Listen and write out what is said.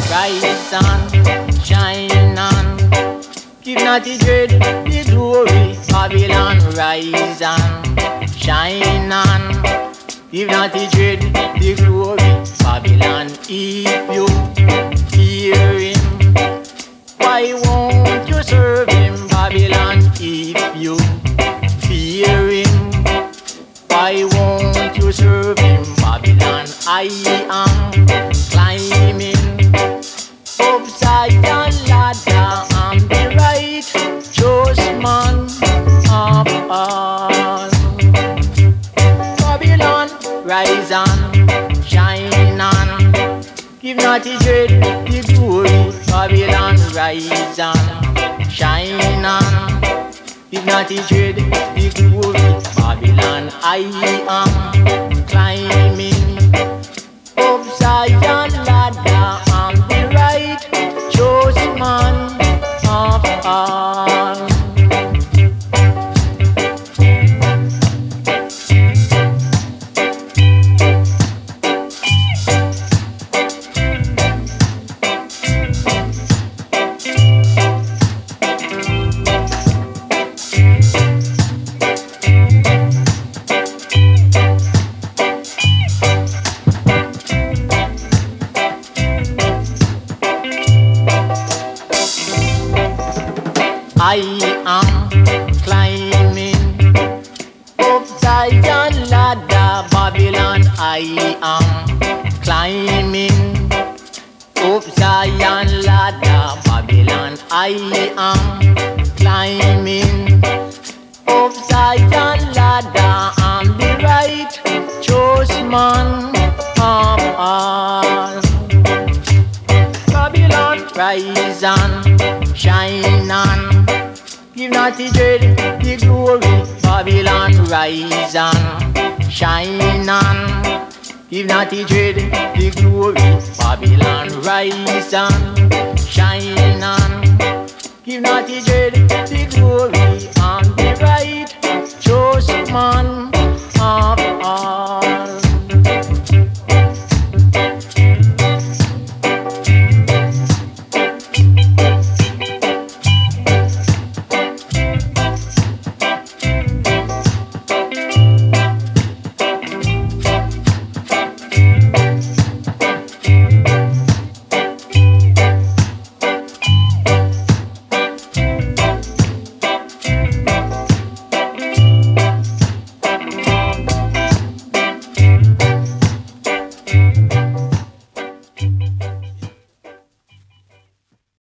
rise on, shine on. Give not the dread the glory, Babylon rise on, shine on. Give not the dread the glory, Babylon if you fear him. Why won't you serve him, Babylon, if you fear him? Why won't you serve him, Babylon? I am climbing up Zion ladder. I'm the righteous man of all. Babylon, rise on, shine on. Give not the dread the glory, Babylon, rise on, shine on. Give not the dread the glory, Babylon, I am climbing up Zion ladder. I'm the righteous man of all. I am climbing up Zion ladder, Babylon. I am climbing up Zion ladder, Babylon. I am climbing up Zion ladder. I'm the righteous man of all. Babylon, rise on, shine on. Give not the dread the glory, Babylon, rise on, shine on. Give not the dread the glory, Babylon, rise on, shine on. Give not the dread the glory,